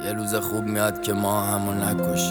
یه روز خوب میاد که ما همو نکشیم.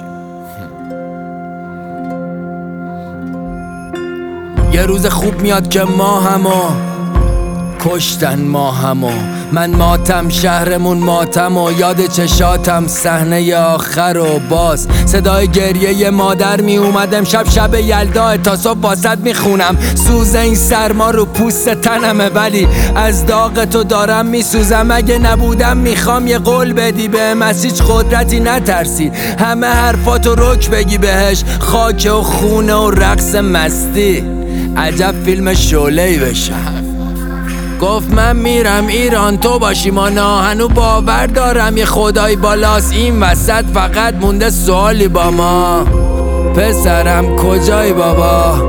یه روز خوب میاد که ما همو کشتن، ما همو من ماتم، شهرمون ماتم و یاد چشاتم صحنه آخر و باز صدای گریه مادر می اومدم شب یلدا تا صبح واسط میخونم. سوز این سرما رو پوست تنمه ولی از داغ تو دارم میسوزم. اگه نبودم میخوام یه قول بدی بهم از هیچ قدرتی نترسی، همه حرفاتو رک بگی بهش، خاک و خونه و رقص مستی. عجب فیلم شعله‌ای بشه. گفت من میرم ایران تو باشی مانا، هنو باور دارم یه خدای بالاست. این وسط فقط مونده سوالی با ما، پسرم کجای بابا؟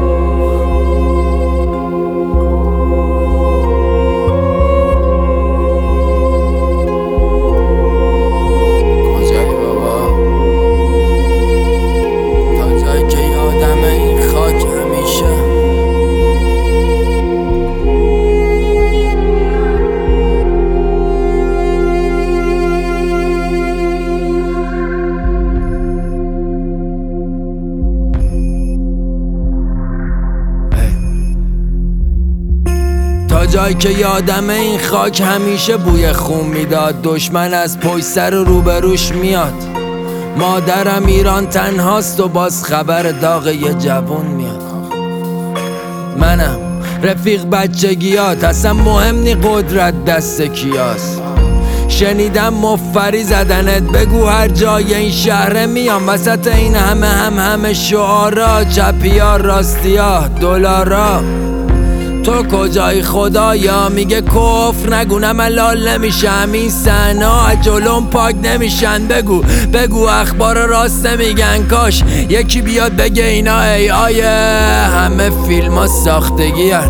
جایی که یادمه این خاک همیشه بوی خون میداد، دشمن از پشت سر و روبروش میاد. مادرم ایران تنهاست و باز خبر داغ یه جوون میاد. منم رفیق بچگیات، اصلا مهم نی قدرت دست کیاست. شنیدم مفری زدنت، بگو هر جای این شهره میام وسط این همه شعارا، چپیا راستیا دلارا. تو کجای خدایا؟ میگه کفر نگونم علال نمیشم، این سنا جلوم پاک نمیشن. بگو اخبار راست نمیگن، کاش یکی بیاد بگه اینا ای آیه همه فیلم ها ساختگی هن.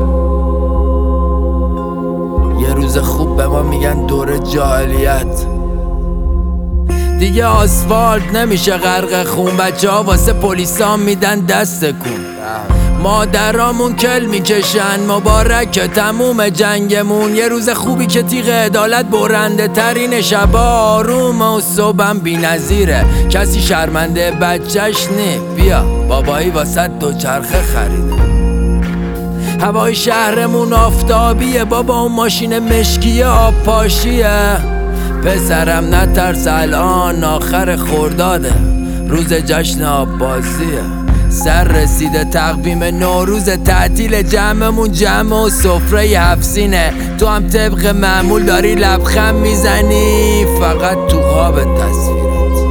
یه روز خوب به ما میگن دور جاهلیت، دیگه آسفالت نمیشه غرق خون، بچه ها واسه پلیسا میدن دست کن. مادرامون کل میکشن، مبارک تموم جنگمون. یه روز خوبی که تیغ عدالت برنده ترین شبا آروم و صبحم بی نظیره. کسی شرمنده بچهش نی، بیا بابایی واسه دوچرخه خریده. هوای شهرمون آفتابیه بابا، اون ماشین مشکی آب پاشیه. پسرم نترس الان آخر خرداده، روز جشن آب بازیه. سر رسیده تقویم نوروز، تعطیل جمعمون جمع و سفره هفسینه. تو هم طبق معمول داری لبخند میزنی، فقط تو خواب تصویرت.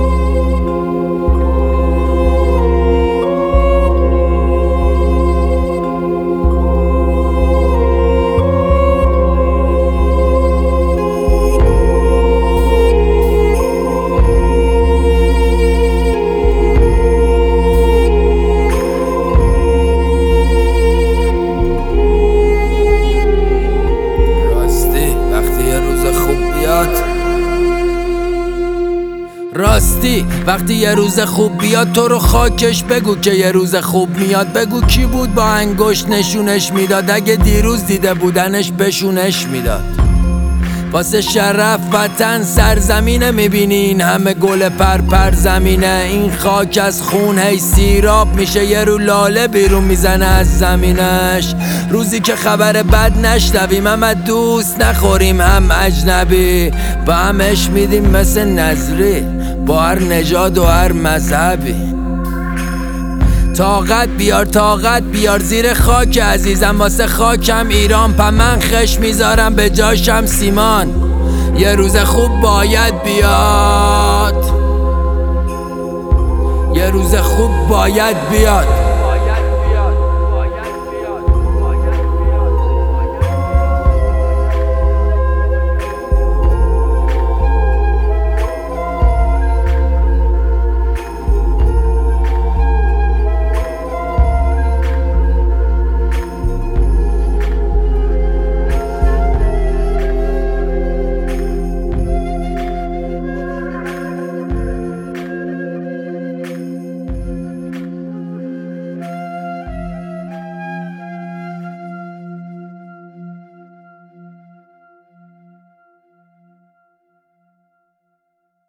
راستی وقتی یه روز خوب بیاد تو رو خاکش بگو که یه روز خوب میاد. بگو کی بود با انگشت نشونش میداد، اگه دیروز دیده بودنش بشونش میداد. واسه شرف وطن سرزمینه، میبینی این همه گل پر زمینه. این خاک از خون هی سیراب میشه، یه رو لاله بیرون میزنه از زمینش. روزی که خبر بد نشنویم، هم دوست نخوریم هم اجنبی، با همش میدیم مثل نظری با هر نژاد و هر مذهبی. طاقت بیار زیر خاک عزیزم، واسه خاکم ایران من خش میذارم به جاشم سیمان. یه روز خوب باید بیاد، یه روز خوب باید بیاد.